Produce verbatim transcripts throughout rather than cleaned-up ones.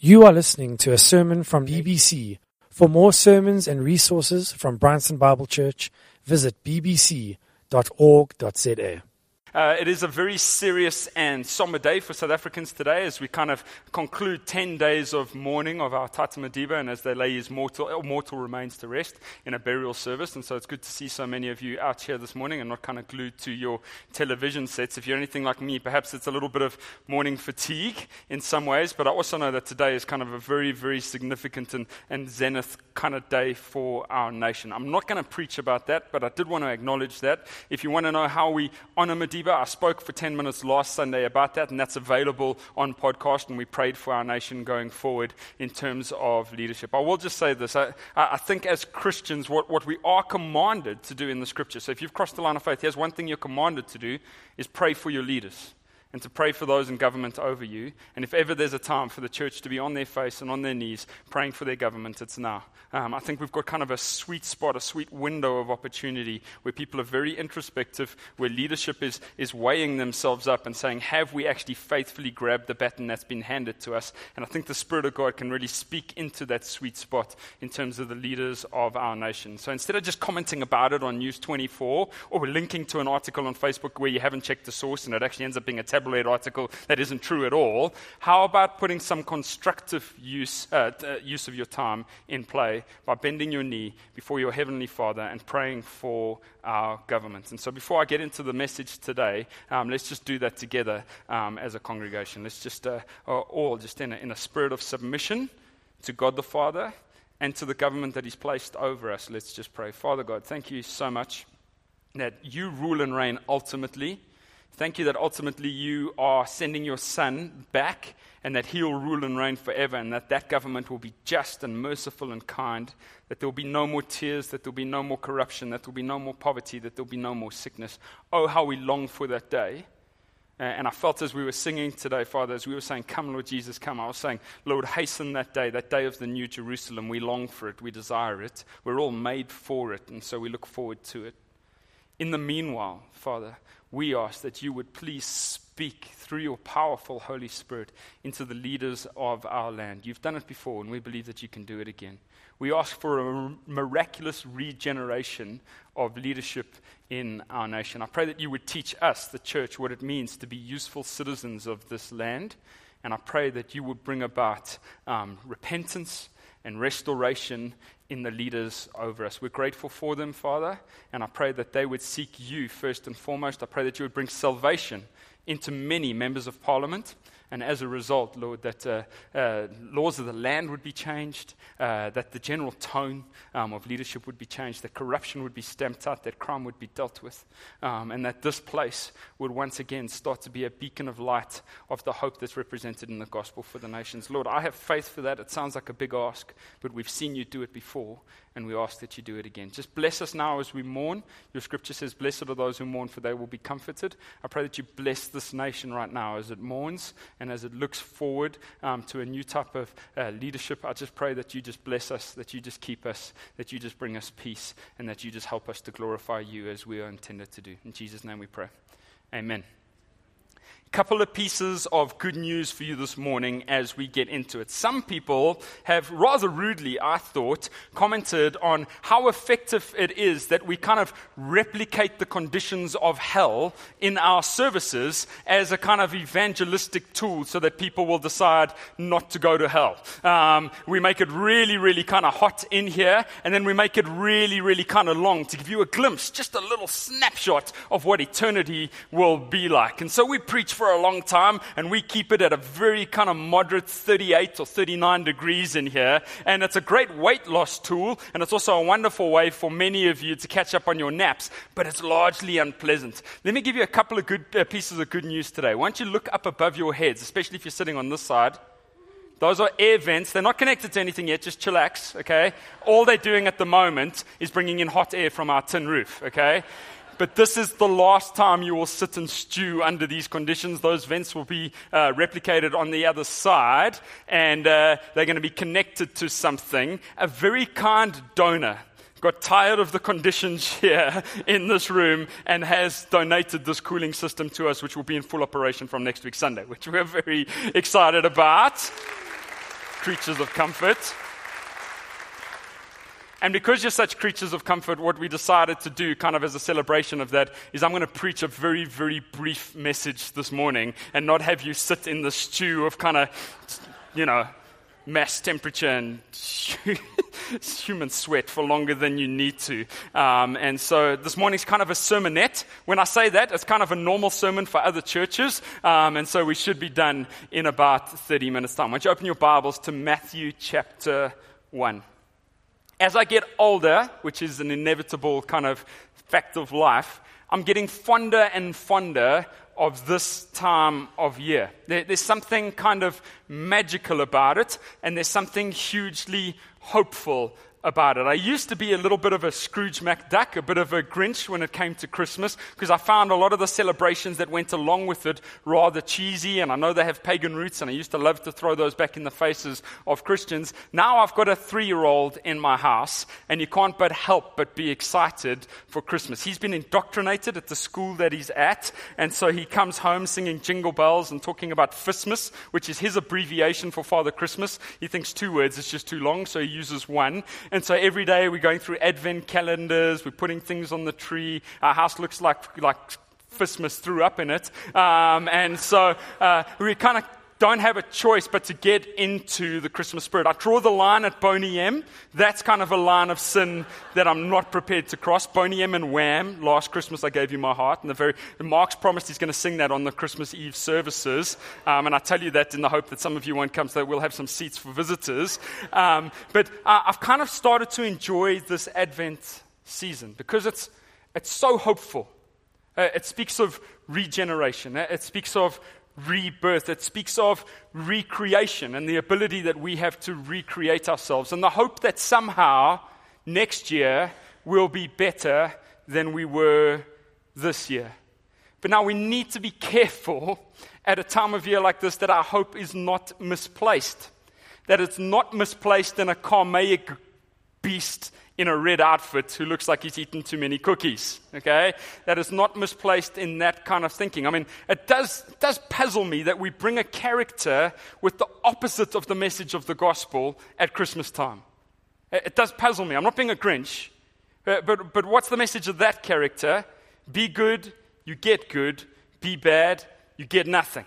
You are listening to a sermon from B B C. For more sermons and resources from Bryanston Bible Church, visit b b c dot org dot z a. Uh, it is a very serious and somber day for South Africans today as we kind of conclude ten days of mourning of our Tata Madiba, and as they lay his mortal, mortal remains to rest in a burial service. And so it's good to see so many of you out here this morning and not kind of glued to your television sets. If you're anything like me, perhaps it's a little bit of mourning fatigue in some ways, but I also know that today is kind of a very, very significant and, and zenith kind of day for our nation. I'm not going to preach about that, but I did want to acknowledge that. If you want to know how we honor Madiba, I spoke for ten minutes last Sunday about that, and that's available on podcast, and we prayed for our nation going forward in terms of leadership. I will just say this. I, I think as Christians, what, what we are commanded to do in the Scripture, so if you've crossed the line of faith, here's one thing you're commanded to do, is pray for your leaders and to pray for those in government over you. And if ever there's a time for the church to be on their face and on their knees praying for their government, it's now. Um, I think we've got kind of a sweet spot, a sweet window of opportunity where people are very introspective, where leadership is, is weighing themselves up and saying, have we actually faithfully grabbed the baton that's been handed to us? And I think the Spirit of God can really speak into that sweet spot in terms of the leaders of our nation. So instead of just commenting about it on News twenty-four or linking to an article on Facebook where you haven't checked the source and it actually ends up being a tabloid article that isn't true at all, how about putting some constructive use, uh, uh, use of your time in play by bending your knee before your Heavenly Father and praying for our government? And so before I get into the message today, um, let's just do that together um, as a congregation. Let's just uh, all just in a, in a spirit of submission to God the Father and to the government that He's placed over us. Let's just pray. Father God, thank you so much that you rule and reign ultimately. Thank you that ultimately you are sending your Son back and that He'll rule and reign forever, and that that government will be just and merciful and kind, that there will be no more tears, that there will be no more corruption, that there will be no more poverty, that there will be no more sickness. Oh, how we long for that day. Uh, and I felt as we were singing today, Father, as we were saying, come, Lord Jesus, come, I was saying, Lord, hasten that day, that day of the New Jerusalem. We long for it, we desire it, we're all made for it, and so we look forward to it. In the meanwhile, Father, we ask that you would please speak through your powerful Holy Spirit into the leaders of our land. You've done it before, and we believe that you can do it again. We ask for a miraculous regeneration of leadership in our nation. I pray that you would teach us, the church, what it means to be useful citizens of this land. And I pray that you would bring about um, repentance and restoration in the leaders over us. We're grateful for them, Father, and I pray that they would seek you first and foremost. I pray that you would bring salvation into many members of Parliament, and as a result, Lord, that uh, uh, laws of the land would be changed, uh, that the general tone um, of leadership would be changed, that corruption would be stamped out, that crime would be dealt with, um, and that this place would once again start to be a beacon of light of the hope that's represented in the gospel for the nations. Lord, I have faith for that. It sounds like a big ask, but we've seen you do it before, and we ask that you do it again. Just bless us now as we mourn. Your scripture says, blessed are those who mourn, for they will be comforted. I pray that you bless this nation right now as it mourns and as it looks forward um, to a new type of uh, leadership. I just pray that you just bless us, that you just keep us, that you just bring us peace, and that you just help us to glorify you as we are intended to do. In Jesus' name we pray. Amen. Couple of pieces of good news for you this morning as we get into it. Some people have rather rudely, I thought, commented on how effective it is that we kind of replicate the conditions of hell in our services as a kind of evangelistic tool so that people will decide not to go to hell. Um, we make it really, really kind of hot in here, and then we make it really, really kind of long to give you a glimpse, just a little snapshot of what eternity will be like. And so we preach for a long time, and we keep it at a very kind of moderate thirty-eight or thirty-nine degrees in here, and it's a great weight loss tool, and it's also a wonderful way for many of you to catch up on your naps, but it's largely unpleasant. Let me give you a couple of good uh, pieces of good news today. Why don't you look up above your heads, especially if you're sitting on this side. Those are air vents. They're not connected to anything yet. Just chillax, okay? All they're doing at the moment is bringing in hot air from our tin roof, okay? But this is the last time you will sit and stew under these conditions. Those vents will be uh, replicated on the other side, and uh, they're going to be connected to something. A very kind donor got tired of the conditions here in this room and has donated this cooling system to us, which will be in full operation from next week Sunday, which we're very excited about. creatures of comfort. And because you're such creatures of comfort, what we decided to do kind of as a celebration of that is I'm going to preach a very, very brief message this morning and not have you sit in the stew of kind of, you know, mass temperature and human sweat for longer than you need to. Um, and so this morning's kind of a sermonette. When I say that, it's kind of a normal sermon for other churches. Um, and so we should be done in about thirty minutes' time. Why don't you open your Bibles to Matthew chapter one. As I get older, which is an inevitable kind of fact of life, I'm getting fonder and fonder of this time of year. There, there's something kind of magical about it, and there's something hugely hopeful about it. I used to be a little bit of a Scrooge McDuck, a bit of a Grinch when it came to Christmas, because I found a lot of the celebrations that went along with it rather cheesy, and I know they have pagan roots, and I used to love to throw those back in the faces of Christians. Now I've got a three-year-old in my house, and you can't but help but be excited for Christmas. He's been indoctrinated at the school that he's at, and so he comes home singing Jingle Bells and talking about Fistmas, which is his abbreviation for Father Christmas. He thinks two words is just too long, so he uses one. And so every day we're going through advent calendars, we're putting things on the tree. Our house looks like like Fistmas threw up in it. Um, and so uh, we kind of don't have a choice but to get into the Christmas spirit. I draw the line at Boney M. That's kind of a line of sin that I'm not prepared to cross. Boney M and Wham. Last Christmas I gave you my heart. And the very Mark's promised he's going to sing that on the Christmas Eve services. Um, and I tell you that in the hope that some of you won't come, so that we'll have some seats for visitors. Um, but uh, I've kind of started to enjoy this Advent season because it's it's so hopeful. Uh, it speaks of regeneration. It speaks of rebirth. It speaks of recreation and the ability that we have to recreate ourselves, and the hope that somehow next year will be better than we were this year. But now we need to be careful at a time of year like this that our hope is not misplaced, that it's not misplaced in a Carmaic beast in a red outfit who looks like he's eaten too many cookies, okay? That is not misplaced in that kind of thinking. I mean, it does, it does puzzle me that we bring a character with the opposite of the message of the gospel at Christmas time. It, it does puzzle me. I'm not being a Grinch, but, but, but what's the message of that character? Be good, you get good. Be bad, you get nothing.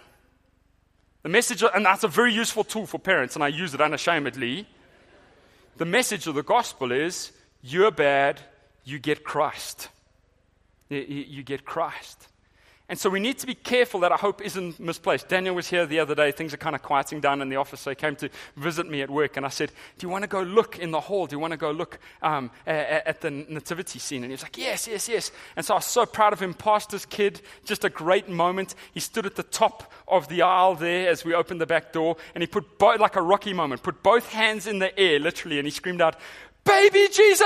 The message, and that's a very useful tool for parents, and I use it unashamedly. The message of the gospel is, you're bad, you get Christ. You, you get Christ. And so we need to be careful that our hope isn't misplaced. Daniel was here the other day. Things are kind of quieting down in the office, so he came to visit me at work. And I said, do you want to go look in the hall? Do you want to go look um, at, at the nativity scene? And he was like, yes, yes, yes. And so I was so proud of him, pastor's kid, just a great moment. He stood at the top of the aisle there as we opened the back door, and he put both, like a Rocky moment, put both hands in the air, literally, and he screamed out, "Baby Jesus!"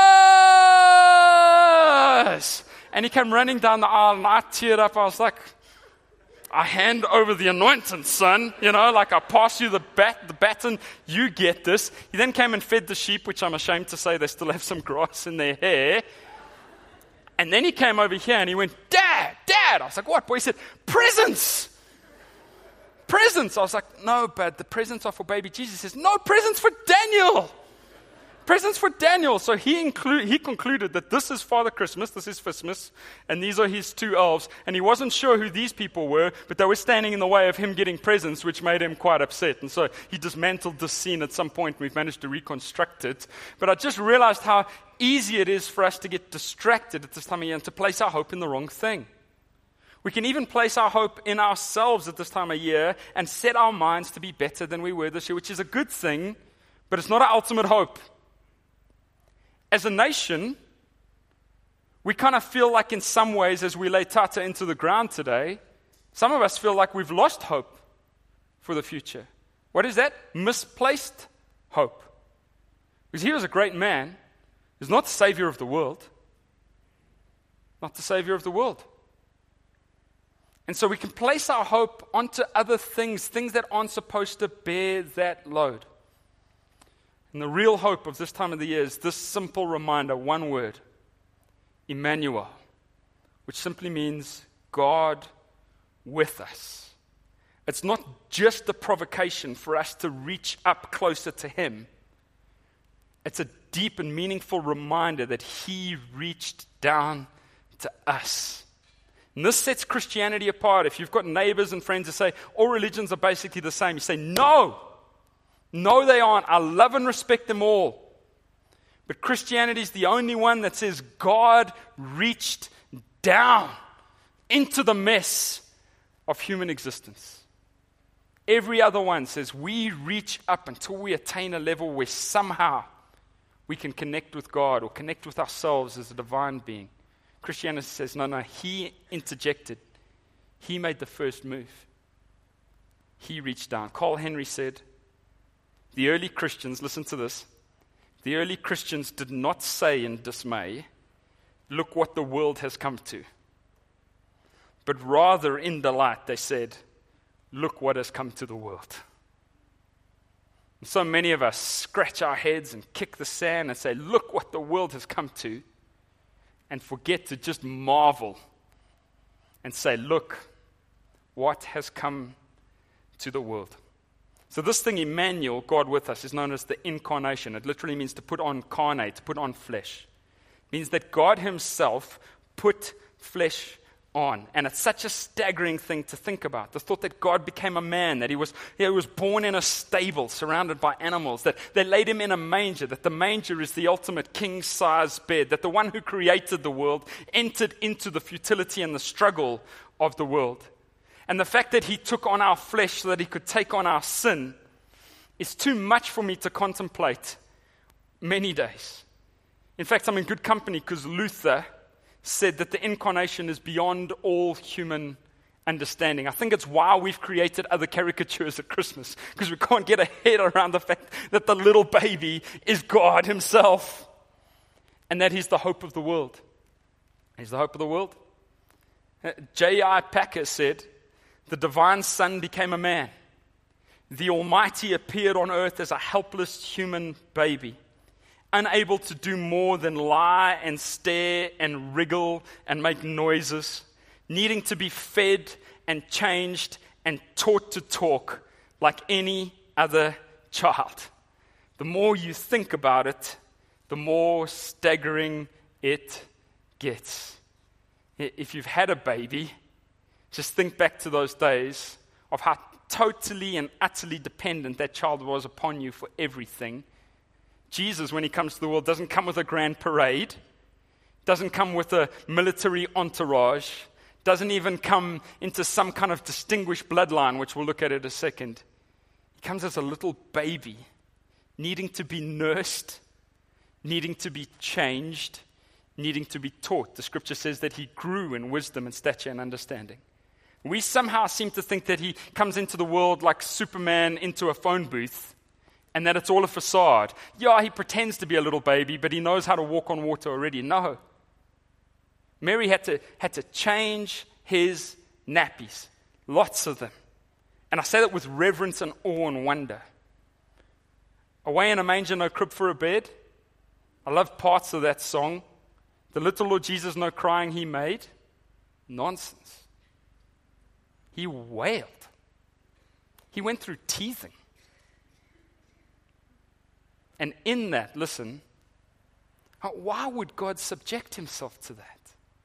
And he came running down the aisle, and I teared up. I was like, I hand over the anointing, son. You know, like I pass you the bat, the baton, you get this. He then came and fed the sheep, which I'm ashamed to say they still have some grass in their hair. And then he came over here and he went, Dad, Dad. I was like, what, boy? He said, presents. Presents. I was like, no, but the presents are for baby Jesus. He says, no, presents for Daniel. Presents for Daniel. So he inclu- he concluded that this is Father Christmas, this is Fistmas, and these are his two elves. And he wasn't sure who these people were, but they were standing in the way of him getting presents, which made him quite upset. And so he dismantled this scene at some point. We've managed to reconstruct it. But I just realized how easy it is for us to get distracted at this time of year and to place our hope in the wrong thing. We can even place our hope in ourselves at this time of year and set our minds to be better than we were this year, which is a good thing, but it's not our ultimate hope. As a nation, we kind of feel like in some ways, as we lay Tata into the ground today, some of us feel like we've lost hope for the future. What is that? Misplaced hope. Because he was a great man. He's not the savior of the world. Not the savior of the world. And so we can place our hope onto other things, things that aren't supposed to bear that load. And the real hope of this time of the year is this simple reminder, one word, Emmanuel, which simply means God with us. It's not just a provocation for us to reach up closer to him. It's a deep and meaningful reminder that he reached down to us. And this sets Christianity apart. If you've got neighbors and friends that say, all religions are basically the same, you say, no, no they aren't. I love and respect them all. But Christianity is the only one that says God reached down into the mess of human existence. Every other one says we reach up until we attain a level where somehow we can connect with God or connect with ourselves as a divine being. Christianity says, no, no, he interjected. He made the first move. He reached down. Carl Henry said, the early Christians, listen to this, the early Christians did not say in dismay, look what the world has come to. But rather in delight they said, look what has come to the world. And so many of us scratch our heads and kick the sand and say, look what the world has come to, and forget to just marvel and say, look what has come to the world. So this thing, Emmanuel, God with us, is known as the incarnation. It literally means to put on carne, to put on flesh. It means that God himself put flesh on. And it's such a staggering thing to think about. The thought that God became a man, that he was, he was born in a stable surrounded by animals, that they laid him in a manger, that the manger is the ultimate king-size bed, that the one who created the world entered into the futility and the struggle of the world. And the fact that he took on our flesh so that he could take on our sin is too much for me to contemplate many days. In fact, I'm in good company because Luther said that the incarnation is beyond all human understanding. I think it's why we've created other caricatures at Christmas, because we can't get a head around the fact that the little baby is God himself and that he's the hope of the world. He's the hope of the world. J I Packer said, the divine Son became a man. The Almighty appeared on earth as a helpless human baby, unable to do more than lie and stare and wriggle and make noises, needing to be fed and changed and taught to talk like any other child. The more you think about it, the more staggering it gets. If you've had a baby, just think back to those days of how totally and utterly dependent that child was upon you for everything. Jesus, when he comes to the world, doesn't come with a grand parade, doesn't come with a military entourage, doesn't even come into some kind of distinguished bloodline, which we'll look at in a second. He comes as a little baby, needing to be nursed, needing to be changed, needing to be taught. The scripture says that he grew in wisdom and stature and understanding. We somehow seem to think that he comes into the world like Superman into a phone booth, and that it's all a facade. Yeah, he pretends to be a little baby, but he knows how to walk on water already. No. Mary had to, had to change his nappies, lots of them. And I say that with reverence and awe and wonder. Away in a manger, no crib for a bed. I love parts of that song. The little Lord Jesus, no crying he made. Nonsense. He wailed. He went through teething. And in that, listen, why would God subject himself to that?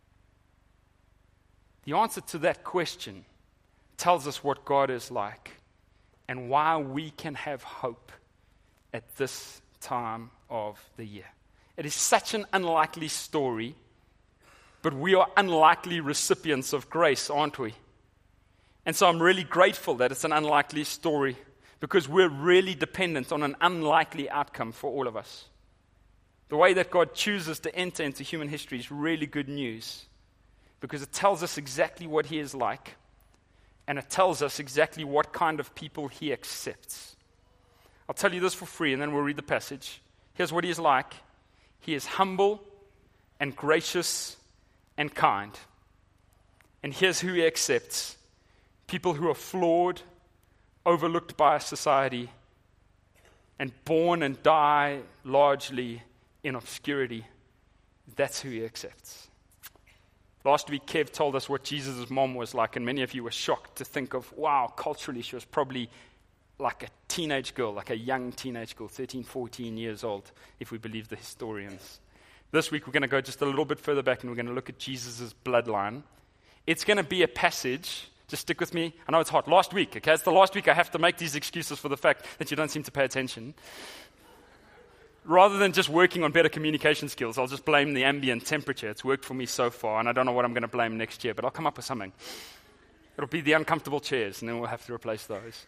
The answer to that question tells us what God is like and why we can have hope at this time of the year. It is such an unlikely story, but we are unlikely recipients of grace, aren't we? And so I'm really grateful that it's an unlikely story, because we're really dependent on an unlikely outcome for all of us. The way that God chooses to enter into human history is really good news, because it tells us exactly what he is like, and it tells us exactly what kind of people he accepts. I'll tell you this for free, and then we'll read the passage. Here's what he is like. He is humble and gracious and kind. And here's who he accepts. People who are flawed, overlooked by society, and born and die largely in obscurity. That's who he accepts. Last week, Kev told us what Jesus' mom was like, and many of you were shocked to think of, wow, culturally, she was probably like a teenage girl, like a young teenage girl, thirteen, fourteen years old, if we believe the historians. This week, we're going to go just a little bit further back, and we're going to look at Jesus' bloodline. It's going to be a passage. Just stick with me. I know it's hot. Last week, okay? It's the last week I have to make these excuses for the fact that you don't seem to pay attention. Rather than just working on better communication skills, I'll just blame the ambient temperature. It's worked for me so far, and I don't know what I'm going to blame next year, but I'll come up with something. It'll be the uncomfortable chairs, and then we'll have to replace those.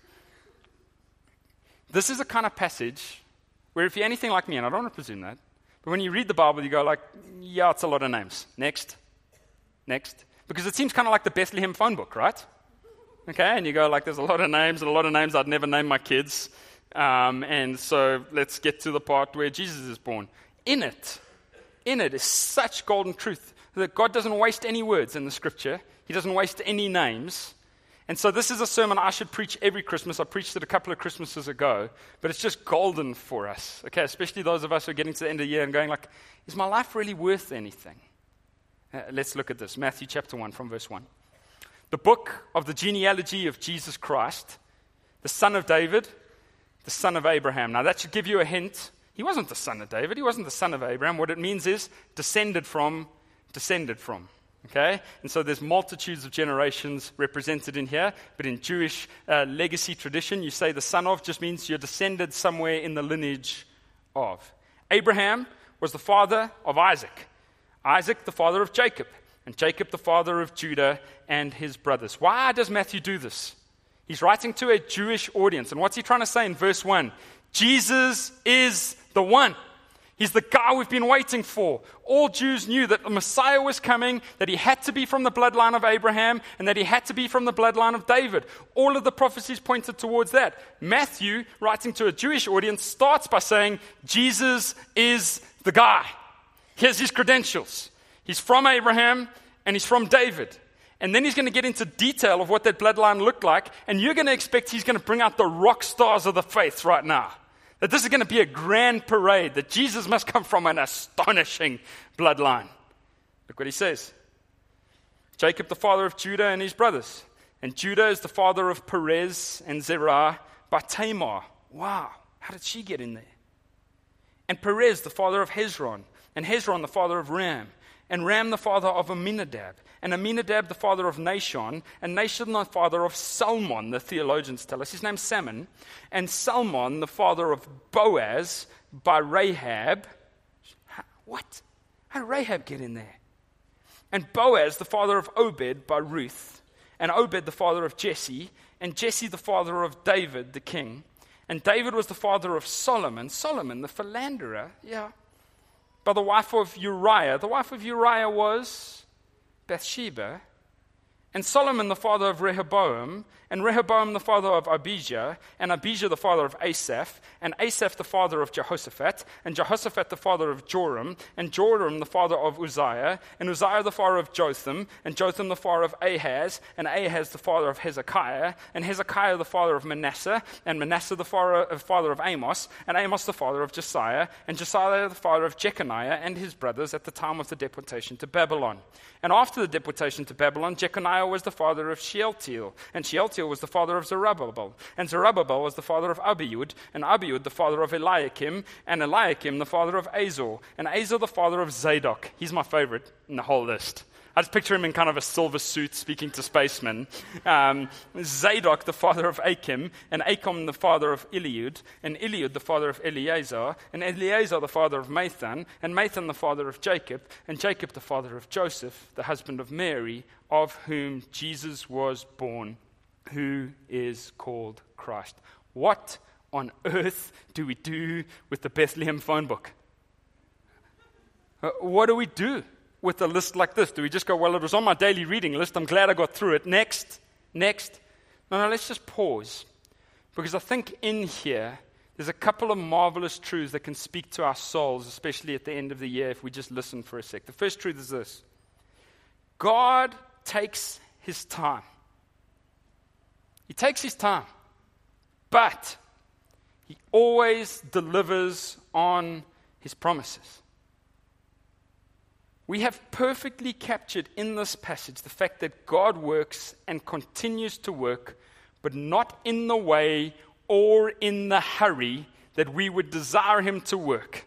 This is a kind of passage where if you're anything like me, and I don't want to presume that, but when you read the Bible, you go like, yeah, it's a lot of names. Next. Next. Because it seems kind of like the Bethlehem phone book, right? Okay, and you go like, there's a lot of names, and a lot of names I'd never name my kids. Um, and so let's get to the part where Jesus is born. In it, in it is such golden truth that God doesn't waste any words in the scripture. He doesn't waste any names. And so this is a sermon I should preach every Christmas. I preached it a couple of Christmases ago, but it's just golden for us. Okay, especially those of us who are getting to the end of the year and going like, is my life really worth anything? Uh, let's look at this. Matthew chapter one from verse one. The book of the genealogy of Jesus Christ, the son of David, the son of Abraham. Now that should give you a hint. He wasn't the son of David. He wasn't the son of Abraham. What it means is descended from, descended from. Okay? And so there's multitudes of generations represented in here. But in Jewish uh, legacy tradition, you say the son of just means you're descended somewhere in the lineage of. Abraham was the father of Isaac. Isaac, the father of Jacob, and Jacob, the father of Judah and his brothers. Why does Matthew do this? He's writing to a Jewish audience. And what's he trying to say in verse one? Jesus is the one. He's the guy we've been waiting for. All Jews knew that the Messiah was coming, that he had to be from the bloodline of Abraham, and that he had to be from the bloodline of David. All of the prophecies pointed towards that. Matthew, writing to a Jewish audience, starts by saying, Jesus is the guy. Here's his credentials. He's from Abraham and he's from David. And then he's going to get into detail of what that bloodline looked like. And you're going to expect he's going to bring out the rock stars of the faith right now. That this is going to be a grand parade. That Jesus must come from an astonishing bloodline. Look what he says. Jacob, the father of Judah and his brothers. And Judah is the father of Perez and Zerah by Tamar. Wow, how did she get in there? And Perez, the father of Hezron. And Hezron, the father of Ram, and Ram, the father of Aminadab, and Aminadab, the father of Nashon, and Nashon, the father of Salmon, the theologians tell us. His name's Salmon. And Salmon, the father of Boaz, by Rahab. What? How did Rahab get in there? And Boaz, the father of Obed, by Ruth, and Obed, the father of Jesse, and Jesse, the father of David, the king. And David was the father of Solomon, Solomon, the philanderer, yeah, by the wife of Uriah. The wife of Uriah was Bathsheba. And Solomon, the father of Rehoboam, and Rehoboam, the father of Abijah, and Abijah, the father of Asaph, and Asaph, the father of Jehoshaphat, and Jehoshaphat, the father of Joram, and Joram, the father of Uzziah, and Uzziah, the father of Jotham, and Jotham, the father of Ahaz, and Ahaz, the father of Hezekiah, and Hezekiah, the father of Manasseh, and Manasseh, the father, father of Amos, and Amos, the father of Josiah, and Josiah, the father of Jeconiah, and his brothers at the time of the deportation to Babylon. And after the deportation to Babylon, Jeconiah was the father of Shealtiel, and Shealtiel was the father of Zerubbabel, and Zerubbabel was the father of Abiud, and Abiud the father of Eliakim, and Eliakim the father of Azor, and Azor the father of Zadok. He's my favorite in the whole list. I just picture him in kind of a silver suit speaking to spacemen. Um, Zadok, the father of Achim, and Achim, the father of Eliud, and Eliud, the father of Eleazar, and Eleazar, the father of Mathan, and Mathan, the father of Jacob, and Jacob, the father of Joseph, the husband of Mary, of whom Jesus was born, who is called Christ. What on earth do we do with the Bethlehem phone book? Uh, what do we do with a list like this? Do we just go, well, it was on my daily reading list, I'm glad I got through it, next, next? No, no, let's just pause. Because I think in here, there's a couple of marvelous truths that can speak to our souls, especially at the end of the year, if we just listen for a sec. The first truth is this: God takes his time. He takes his time, but he always delivers on his promises. we have perfectly captured in this passage the fact that God works and continues to work, but not in the way or in the hurry that we would desire him to work.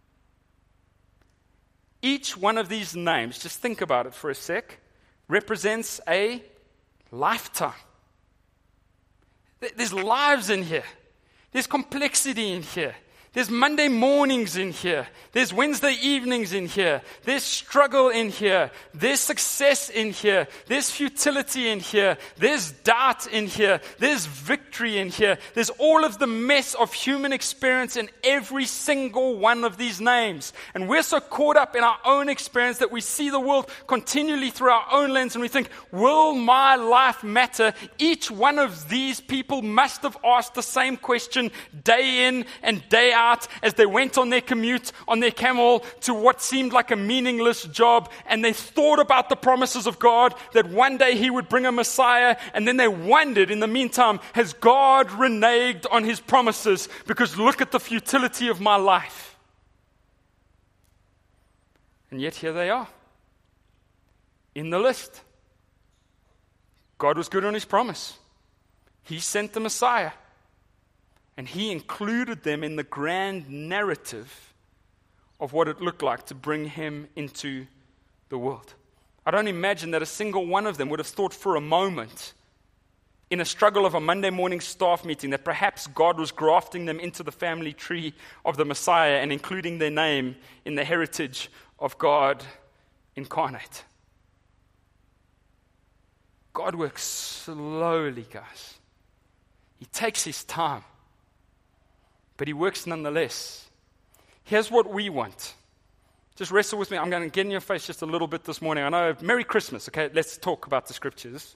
Each one of these names, just think about it for a sec, represents a lifetime. There's lives in here. There's complexity in here. There's Monday mornings in here. There's Wednesday evenings in here. There's struggle in here. There's success in here. There's futility in here. There's doubt in here. There's victory in here. There's all of the mess of human experience in every single one of these names. And we're so caught up in our own experience that we see the world continually through our own lens and we think, will my life matter? Each one of these people must have asked the same question day in and day out. Out as they went on their commute on their camel to what seemed like a meaningless job, and they thought about the promises of God that one day he would bring a Messiah, and then they wondered in the meantime, has God reneged on his promises? Because look at the futility of my life. And yet here they are in the list. God was good on his promise. He sent the Messiah. And he included them in the grand narrative of what it looked like to bring him into the world. I don't imagine that a single one of them would have thought for a moment in a struggle of a Monday morning staff meeting that perhaps God was grafting them into the family tree of the Messiah and including their name in the heritage of God incarnate. God works slowly, guys. He takes his time. But he works nonetheless. Here's what we want. Just wrestle with me. I'm going to get in your face just a little bit this morning. I know, Merry Christmas. Okay, let's talk about the scriptures.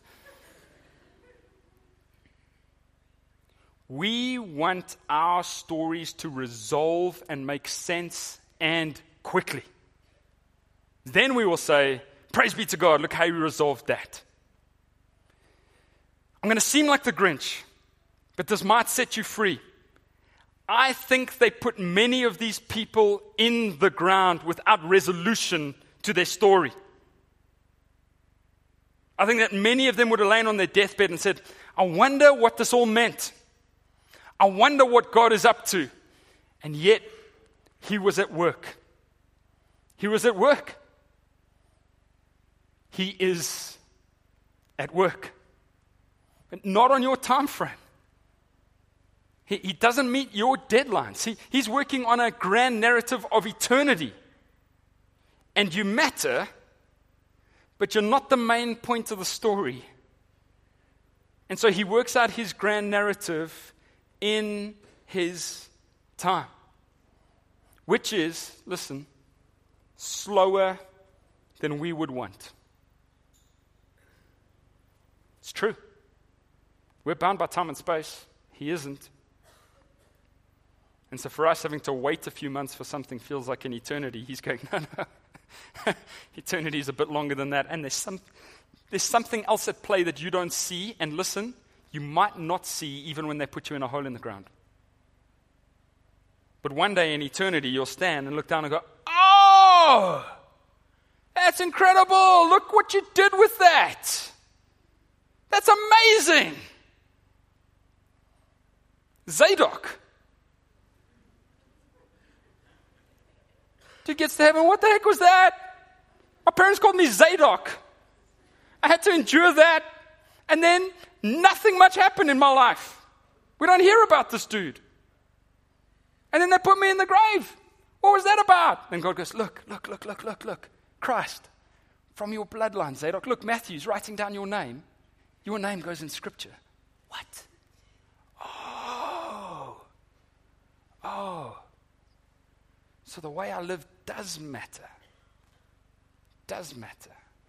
We want our stories to resolve and make sense and quickly. Then we will say, praise be to God, look how he resolved that. I'm going to seem like the Grinch, but this might set you free. I think they put many of these people in the ground without resolution to their story. I think that many of them would have lain on their deathbed and said, I wonder what this all meant. I wonder what God is up to. And yet, he was at work. He was at work. He is at work. But not on your time frame. He, he doesn't meet your deadlines. He, he's working on a grand narrative of eternity. And you matter, but you're not the main point of the story. And so he works out his grand narrative in his time. Which is, listen, slower than we would want. It's true. We're bound by time and space. He isn't. And so for us, having to wait a few months for something feels like an eternity. He's going, no, no. Eternity is a bit longer than that. And there's some, there's something else at play that you don't see. And listen, you might not see even when they put you in a hole in the ground. But one day in eternity, you'll stand and look down and go, oh, that's incredible. Look what you did with that. That's amazing. Zadok. Dude gets to heaven, what the heck was that? My parents called me Zadok. I had to endure that. And then nothing much happened in my life. We don't hear about this dude. And then they put me in the grave. What was that about? And God goes, look, look, look, look, look, look. Christ, from your bloodline, Zadok. Look, Matthew's writing down your name. Your name goes in Scripture. What? Oh. Oh. So the way I live does matter. Does matter.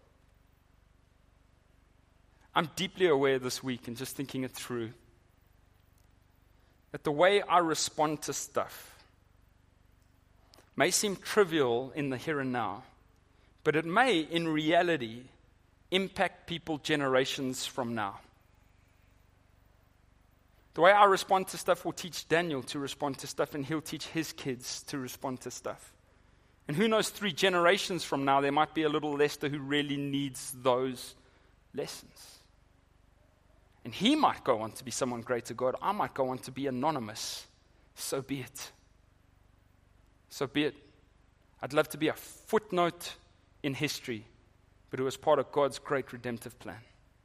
I'm deeply aware this week, and just thinking it through, that the way I respond to stuff may seem trivial in the here and now, but it may, in reality, impact people generations from now. The way I respond to stuff will teach Daniel to respond to stuff, and he'll teach his kids to respond to stuff. And who knows, three generations from now, there might be a little Lester who really needs those lessons. And he might go on to be someone great to God. I might go on to be anonymous. So be it. So be it. I'd love to be a footnote in history, but it was part of God's great redemptive plan.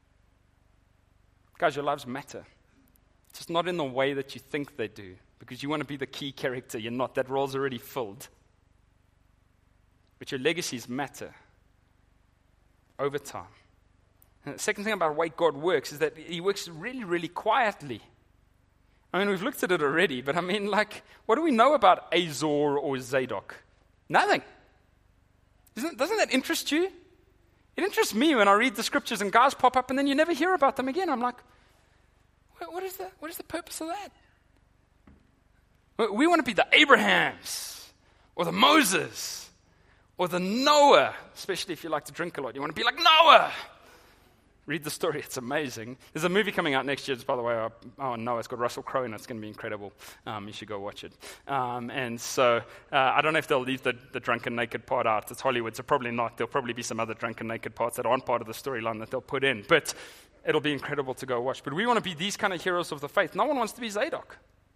Guys, your lives matter. It's just not in the way that you think they do, because you want to be the key character. You're not. That role's already filled. But your legacies matter over time. And the second thing about the way God works is that he works really, really quietly. I mean, we've looked at it already, but I mean, like, what do we know about Azor or Zadok? Nothing. Isn't, doesn't that interest you? It interests me when I read the scriptures and guys pop up and then you never hear about them again. I'm like, what, what, is, the, what is the purpose of that? We want to be the Abrahams or the Moses or the Noah, especially if you like to drink a lot. You want to be like Noah. Read the story. It's amazing. There's a movie coming out next year, by the way. Oh, oh no, it's got Russell Crowe and it's going to be incredible. Um, you should go watch it. Um, and so uh, I don't know if they'll leave the, the drunken naked part out. It's Hollywood, so probably not. There'll probably be some other drunken naked parts that aren't part of the storyline that they'll put in. But it'll be incredible to go watch. But we want to be these kind of heroes of the faith. No one wants to be Zadok.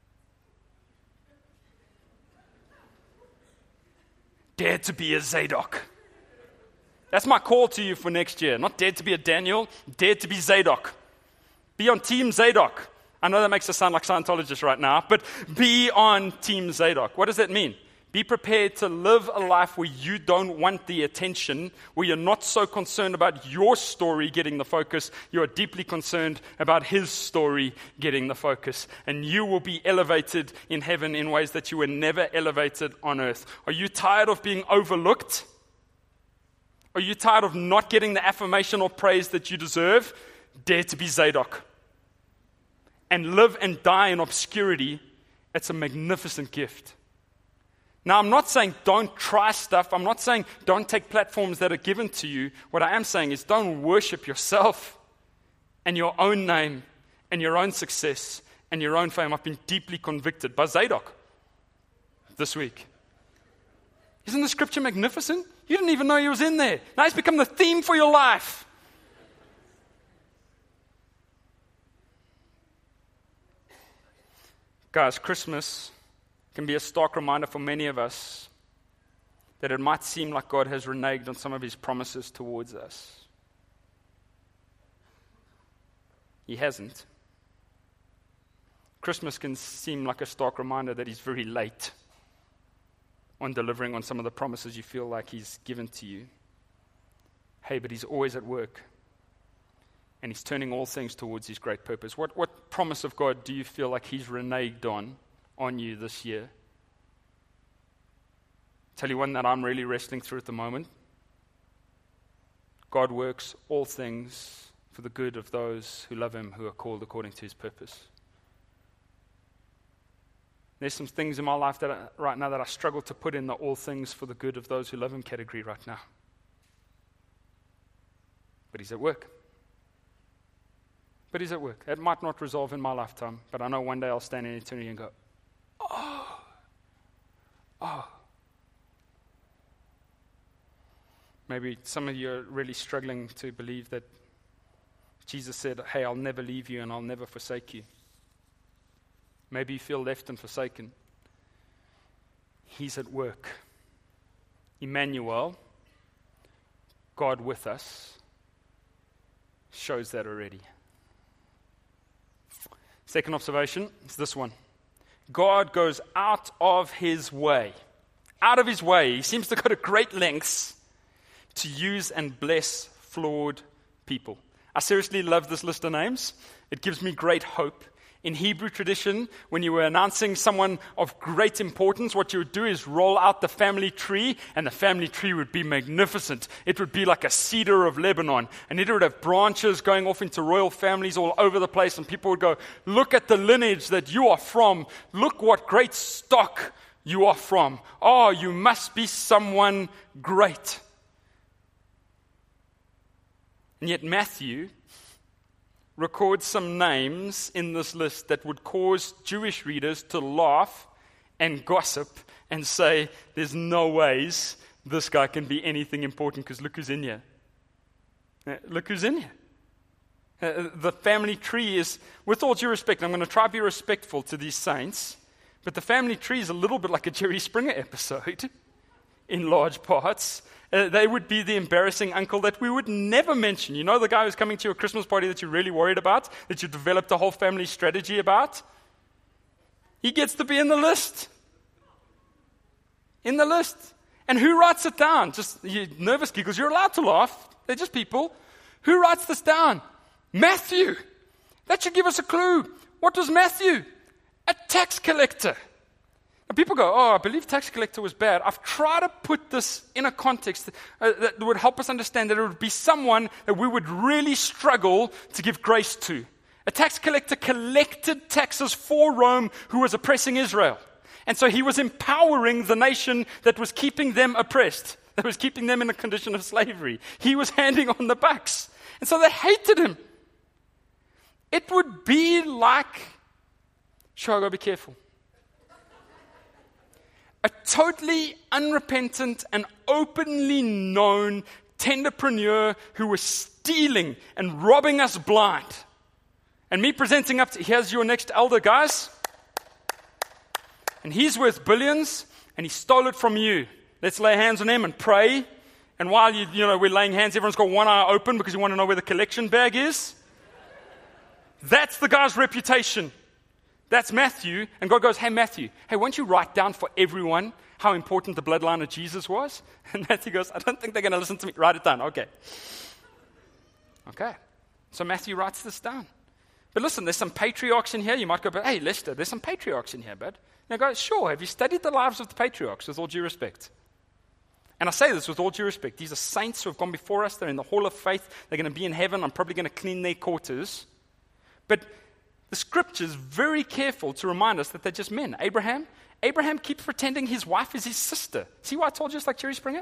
Dare to be a Zadok. That's my call to you for next year. Not dare to be a Daniel, dare to be Zadok. Be on Team Zadok. I know that makes us sound like Scientologists right now, but be on Team Zadok. What does that mean? Be prepared to live a life where you don't want the attention, where you're not so concerned about your story getting the focus. You are deeply concerned about his story getting the focus. And you will be elevated in heaven in ways that you were never elevated on earth. Are you tired of being overlooked? Are you tired of not getting the affirmation or praise that you deserve? Dare to be Zadok. And live and die in obscurity. It's a magnificent gift. Now, I'm not saying don't try stuff. I'm not saying don't take platforms that are given to you. What I am saying is don't worship yourself and your own name and your own success and your own fame. I've been deeply convicted by Zadok this week. Isn't the scripture magnificent? You didn't even know he was in there. Now it's become the theme for your life. Guys, Christmas can be a stark reminder for many of us that it might seem like God has reneged on some of his promises towards us. He hasn't. Christmas can seem like a stark reminder that he's very late on delivering on some of the promises you feel like he's given to you. Hey, but he's always at work. And he's turning all things towards his great purpose. What, what promise of God do you feel like he's reneged on, on you this year? Tell you one that I'm really wrestling through at the moment. God works all things for the good of those who love him, who are called according to his purpose. There's some things in my life that I, right now that I struggle to put in the all things for the good of those who love him category right now. But he's at work. But he's at work. It might not resolve in my lifetime, but I know one day I'll stand in eternity and go, oh, oh. Maybe some of you are really struggling to believe that Jesus said, hey, I'll never leave you and I'll never forsake you. Maybe you feel left and forsaken. He's at work. Emmanuel, God with us, shows that already. Second observation is this one. God goes out of his way. Out of his way. He seems to go to great lengths to use and bless flawed people. I seriously love this list of names. It gives me great hope. In Hebrew tradition, when you were announcing someone of great importance, what you would do is roll out the family tree, and the family tree would be magnificent. It would be like a cedar of Lebanon, and it would have branches going off into royal families all over the place, and people would go, look at the lineage that you are from. Look what great stock you are from. Oh, you must be someone great. And yet Matthew records some names in this list that would cause Jewish readers to laugh and gossip and say, there's no ways this guy can be anything important because look who's in here. Uh, look who's in here. Uh, the family tree is, with all due respect, I'm going to try to be respectful to these saints, but the family tree is a little bit like a Jerry Springer episode in large parts. Uh, they would be the embarrassing uncle that we would never mention. You know the guy who's coming to your Christmas party that you're really worried about, that you developed a whole family strategy about? He gets to be in the list. In the list. And who writes it down? Just you nervous giggles. You're allowed to laugh. They're just people. Who writes this down? Matthew. That should give us a clue. What was Matthew? A tax collector. And people go, oh, I believe tax collector was bad. I've tried to put this in a context uh, that would help us understand that it would be someone that we would really struggle to give grace to. A tax collector collected taxes for Rome who was oppressing Israel. And so he was empowering the nation that was keeping them oppressed, that was keeping them in a condition of slavery. He was handing on the bucks. And so they hated him. It would be like, sure, I gotta be careful. A totally unrepentant and openly known tenderpreneur who was stealing and robbing us blind. And me presenting up to, here's your next elder, guys. And he's worth billions, and he stole it from you. Let's lay hands on him and pray. And while you, you know, we're laying hands, everyone's got one eye open because you want to know where the collection bag is. That's the guy's reputation. That's Matthew. And God goes, hey, Matthew, hey, won't you write down for everyone how important the bloodline of Jesus was? And Matthew goes, I don't think they're going to listen to me. Write it down. Okay. Okay. So Matthew writes this down. But listen, there's some patriarchs in here. You might go, but hey, Lester, there's some patriarchs in here, bud. Now, guys, sure, have you studied the lives of the patriarchs with all due respect? And I say this with all due respect. These are saints who have gone before us. They're in the hall of faith. They're going to be in heaven. I'm probably going to clean their quarters. But the scripture is very careful to remind us that they're just men. Abraham, Abraham keeps pretending his wife is his sister. See why I told you it's like Jerry Springer?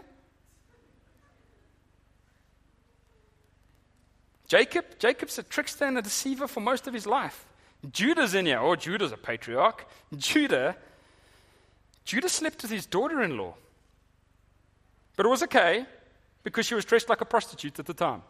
Jacob, Jacob's a trickster and a deceiver for most of his life. Judah's in here. Oh, Judah's a patriarch. Judah, Judah slept with his daughter-in-law. But it was okay because she was dressed like a prostitute at the time.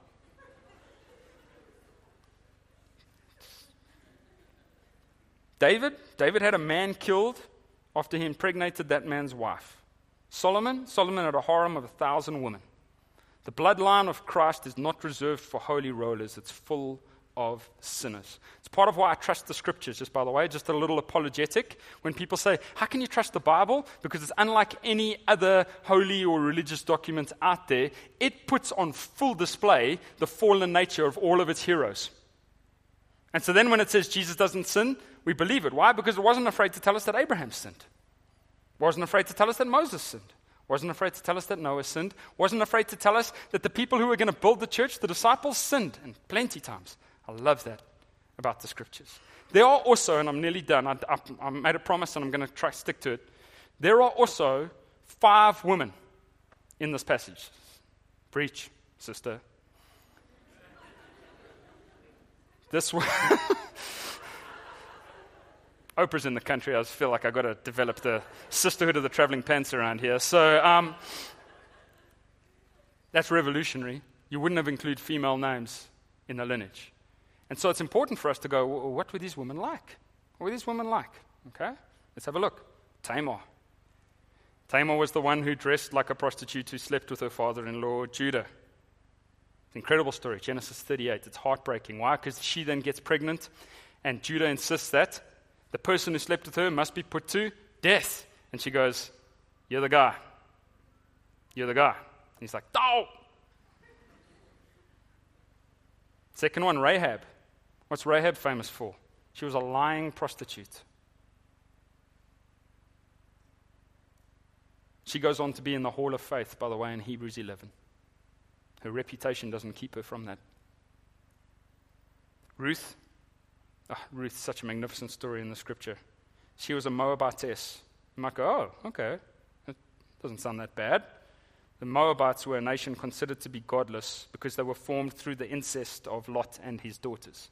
David, David had a man killed after he impregnated that man's wife. Solomon, Solomon had a harem of a thousand women. The bloodline of Christ is not reserved for holy rollers. It's full of sinners. It's part of why I trust the scriptures, just by the way, just a little apologetic. When people say, how can you trust the Bible? Because it's unlike any other holy or religious document out there. It puts on full display the fallen nature of all of its heroes. And so then when it says Jesus doesn't sin, we believe it. Why? Because it wasn't afraid to tell us that Abraham sinned. It wasn't afraid to tell us that Moses sinned. Wasn't afraid to tell us that Noah sinned. Wasn't afraid to tell us that the people who were going to build the church, the disciples, sinned, and plenty times. I love that about the scriptures. There are also, and I'm nearly done, I, I, I made a promise and I'm going to try to stick to it. There are also five women in this passage. Preach, sister. This one. Oprah's in the country. I just feel like I've got to develop the sisterhood of the traveling pants around here. So um, that's revolutionary. You wouldn't have included female names in the lineage. And so it's important for us to go, well, what were these women like? What were these women like? Okay, let's have a look. Tamar. Tamar was the one who dressed like a prostitute who slept with her father-in-law, Judah. It's an incredible story, Genesis thirty-eight. It's heartbreaking. Why? Because she then gets pregnant, and Judah insists that the person who slept with her must be put to death. And she goes, you're the guy. You're the guy. And he's like, no. Second one, Rahab. What's Rahab famous for? She was a lying prostitute. She goes on to be in the hall of faith, by the way, in Hebrews eleven. Her reputation doesn't keep her from that. Ruth. Oh, Ruth's such a magnificent story in the scripture. She was a Moabitess. You might go, oh, okay. It doesn't sound that bad. The Moabites were a nation considered to be godless because they were formed through the incest of Lot and his daughters.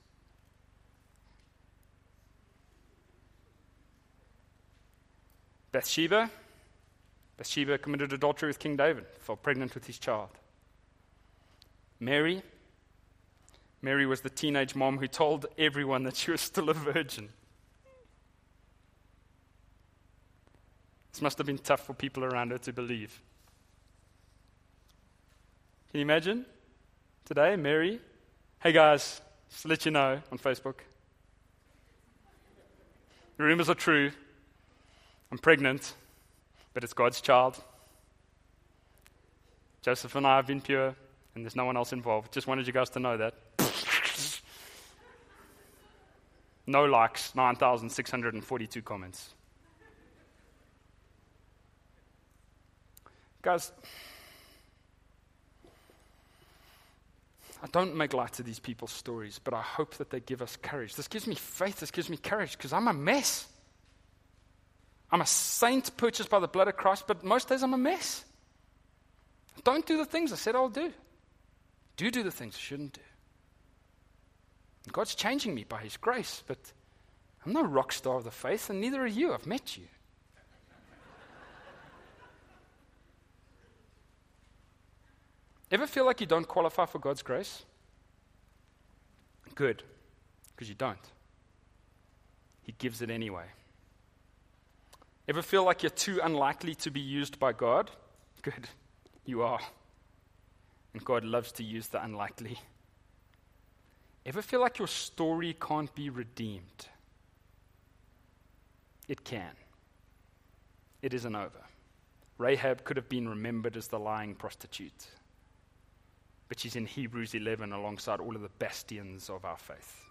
Bathsheba. Bathsheba committed adultery with King David, fell pregnant with his child. Mary. Mary was the teenage mom who told everyone that she was still a virgin. This must have been tough for people around her to believe. Can you imagine? Today, Mary, hey guys, just to let you know on Facebook, the rumors are true. I'm pregnant, but it's God's child. Joseph and I have been pure, and there's no one else involved. Just wanted you guys to know that. No likes, nine thousand six hundred forty-two comments. Guys, I don't make light of these people's stories, but I hope that they give us courage. This gives me faith, this gives me courage, because I'm a mess. I'm a saint purchased by the blood of Christ, but most days I'm a mess. I don't do the things I said I'll do. I do do the things I shouldn't do. And God's changing me by His grace, but I'm no rock star of the faith, and neither are you. I've met you. Ever feel like you don't qualify for God's grace? Good, because you don't. He gives it anyway. Ever feel like you're too unlikely to be used by God? Good, you are. And God loves to use the unlikely. Ever feel like your story can't be redeemed? It can. It isn't over. Rahab could have been remembered as the lying prostitute. But she's in Hebrews eleven alongside all of the bastions of our faith.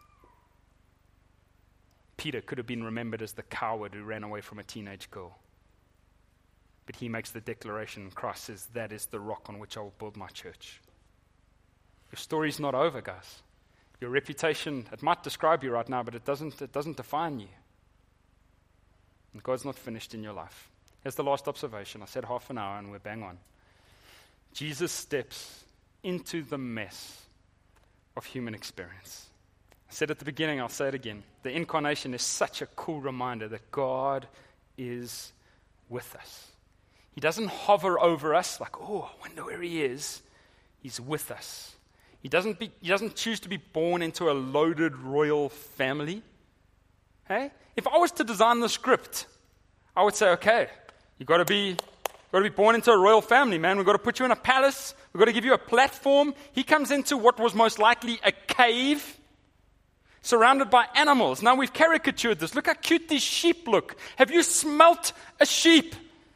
Peter could have been remembered as the coward who ran away from a teenage girl. But he makes the declaration, Christ says, that is the rock on which I will build my church. Your story's not over, guys. Your reputation, it might describe you right now, but it doesn't, it doesn't define you. And God's not finished in your life. Here's the last observation. I said half an hour and we're bang on. Jesus steps into the mess of human experience. I said at the beginning, I'll say it again. The incarnation is such a cool reminder that God is with us. He doesn't hover over us like, oh, I wonder where He is. He's with us. He doesn't be, he doesn't choose to be born into a loaded royal family. Hey? If I was to design the script, I would say, okay, you've got to be We've got to be born into a royal family, man. We've got to put you in a palace. We've got to give you a platform. He comes into what was most likely a cave, surrounded by animals. Now we've caricatured this. Look how cute these sheep look. Have you smelt a sheep?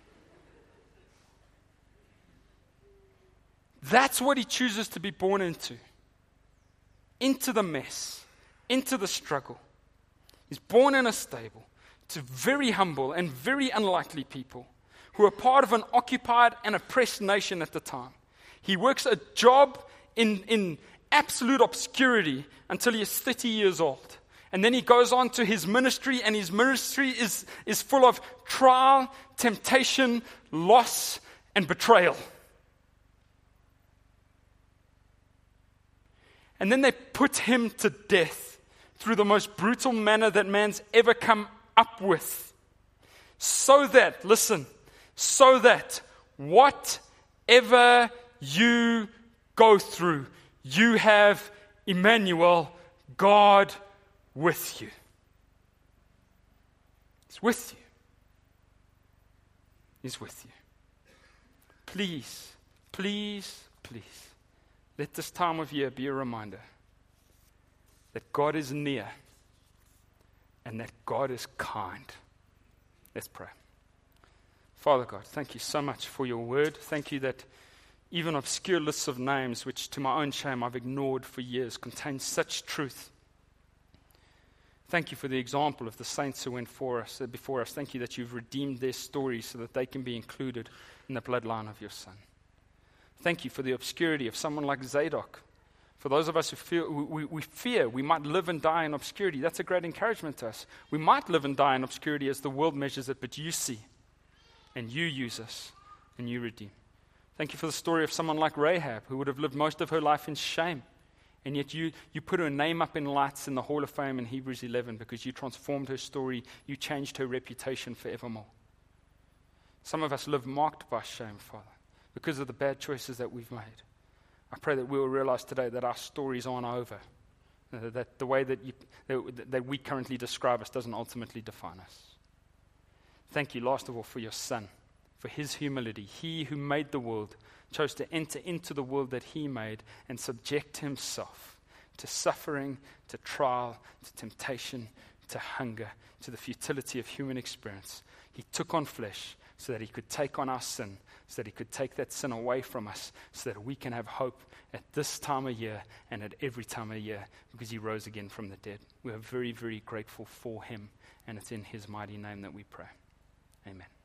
That's what He chooses to be born into. Into the mess. Into the struggle. He's born in a stable to very humble and very unlikely people who are part of an occupied and oppressed nation at the time. He works a job in, in absolute obscurity until he is thirty years old. And then he goes on to his ministry, and his ministry is, is full of trial, temptation, loss, and betrayal. And then they put him to death through the most brutal manner that man's ever come up with. So that, listen, so that whatever you go through, you have Emmanuel, God with you. He's with you. He's with you. Please, please, please, let this time of year be a reminder that God is near and that God is kind. Let's pray. Father God, thank you so much for your word. Thank you that even obscure lists of names, which to my own shame I've ignored for years, contain such truth. Thank you for the example of the saints who went for us, uh, before us. Thank you that you've redeemed their stories so that they can be included in the bloodline of your Son. Thank you for the obscurity of someone like Zadok. For those of us who feel we, we fear we might live and die in obscurity, that's a great encouragement to us. We might live and die in obscurity as the world measures it, but you see. And you use us, and you redeem. Thank you for the story of someone like Rahab, who would have lived most of her life in shame. And yet you, you put her name up in lights in the Hall of Fame in Hebrews eleven because you transformed her story. You changed her reputation forevermore. Some of us live marked by shame, Father, because of the bad choices that we've made. I pray that we will realize today that our stories aren't over, uh, that the way that, you, that, that we currently describe us doesn't ultimately define us. Thank you, last of all, for your Son, for his humility. He who made the world chose to enter into the world that he made and subject himself to suffering, to trial, to temptation, to hunger, to the futility of human experience. He took on flesh so that he could take on our sin, so that he could take that sin away from us, so that we can have hope at this time of year and at every time of year, because he rose again from the dead. We are very, very grateful for him, and it's in his mighty name that we pray. Amen.